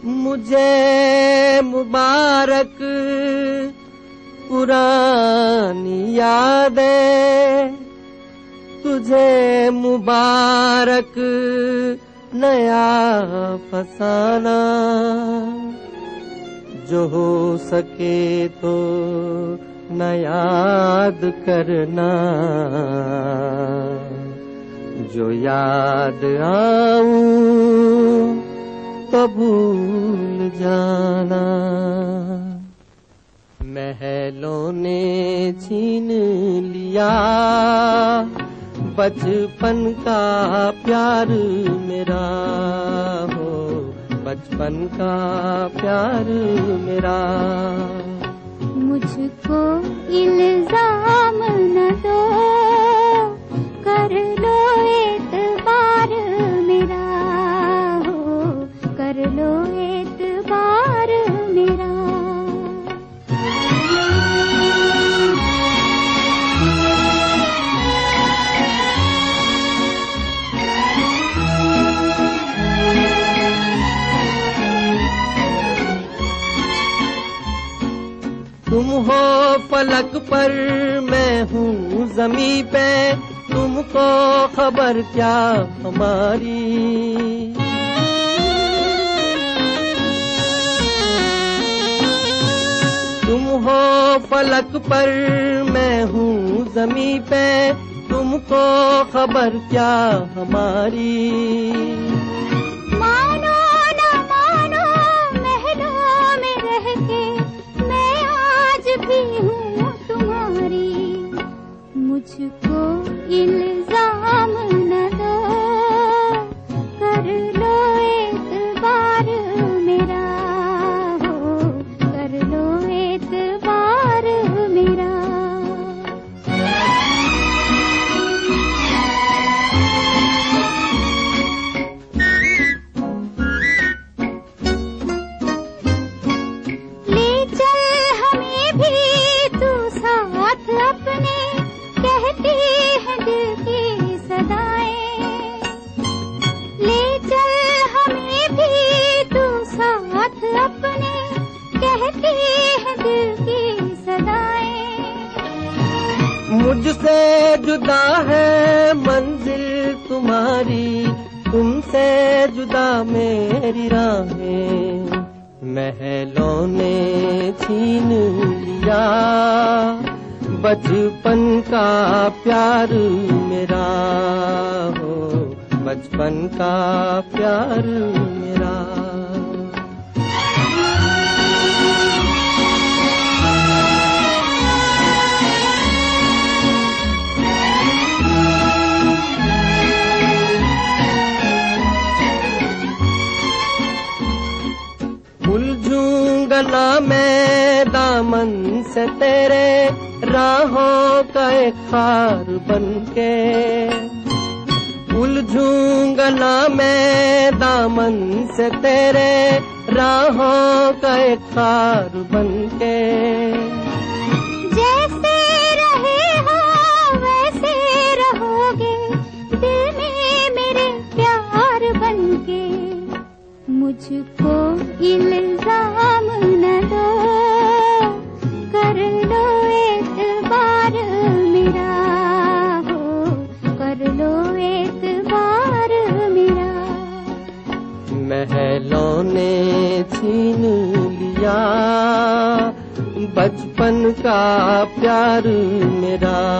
मुझे मुबारक पुरानी यादें, तुझे मुबारक नया फसाना। जो हो सके तो न याद करना, जो याद आऊं तो भूल जाना। महलों ने छीन लिया बचपन का प्यार मेरा, हो बचपन का प्यार मेरा। मुझको इल्जाम न दो, कर लो एतबार मेरा, हो कर लो एतबार मेरा। तुम हो फलक पर, मैं हूँ ज़मीं पे, तुमको खबर क्या हमारी। तुम हो फलक पर, मैं हूँ ज़मीं पे, तुमको खबर क्या हमारी। मुझको इल्जाम न दो, कर लो एतबार मेरा, हो कर लो एतबार मेरा। ले चल हमें भी तू साथ अपने, कहती है दिल की सदाएं। ले चल हमें भी तू साथ अपने, कहती है दिल की सदाएं। मुझसे जुदा है मंजिल तुम्हारी, तुमसे जुदा मेरी राहें। महलों ने छीन लिया बचपन का प्यार मेरा, हो बचपन का प्यार मेरा। उलझूंगा ना मैं दामन से तेरे, राहों का एक खार बनके। उलझूंगा ना मैं दामन से तेरे, राहों का एक खार बनके। जैसे रहे हो वैसे रहोगे, दिल में मेरे प्यार बनके। मुझको इल्जाम न दो, कर लो एतबार मेरा, हो कर लो एतबार मेरा। महलों ने छीन लिया बचपन का प्यार मेरा,